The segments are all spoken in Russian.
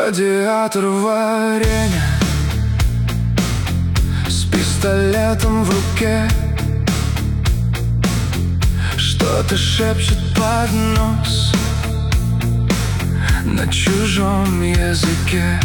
Гладиатор в арене с пистолетом в руке, что-то шепчет под нос на чужом языке.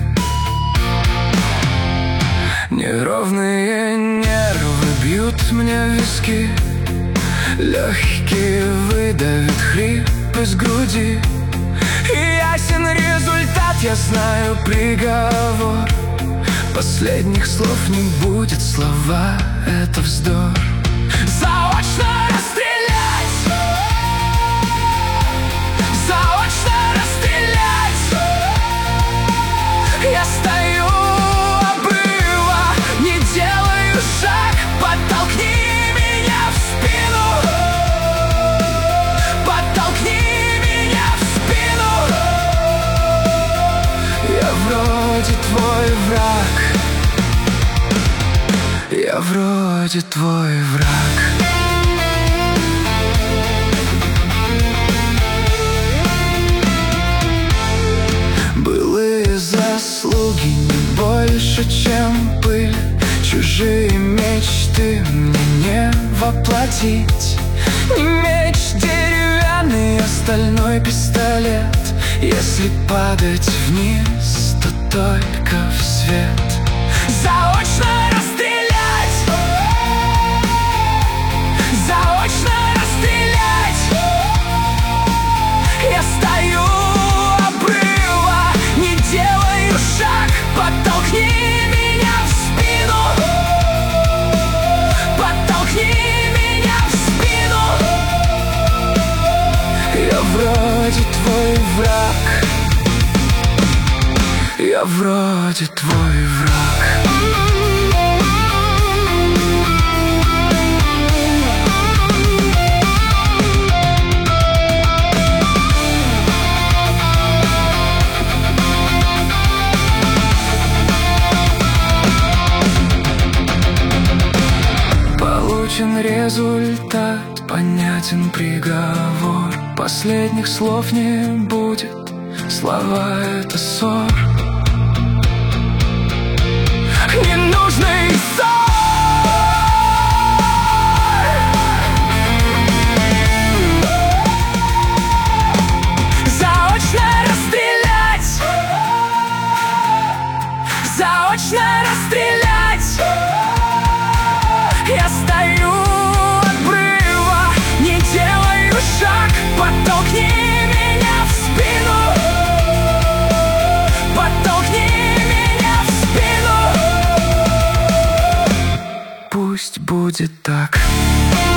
Неровные нервы бьют мне в виски, легкие выдавит хрип из груди. И ясен результат, я знаю приговор. Последних слов не будет, слова — это вздор. Заочно расстрелять! Заочно расстрелять! Я стою у обрыва, не делаю шаг. Подтолкни меня в спину, подтолкни меня в спину. Я вроде твой враг, я вроде твой враг. Былые заслуги не больше, чем пыль. Чужие мечты мне не воплотить. Не меч деревянный, а стальной пистолет. Если падать вниз, то только в свет. Заочно расстрелять! Заочно расстрелять! Я стою у обрыва, не делаю шаг. Подтолкни меня в спину, подтолкни меня в спину. Я вроде твой враг, я вроде твой враг. Получен результат, понятен приговор. Последних слов не будет, слова — это ссор. Ненужный ссор. Заочно расстрелять! Заочно расстрелять! Я стою у обрыва, не делаю шаг. Подтолкни меня в спину, подтолкни меня в спину. Пусть будет так.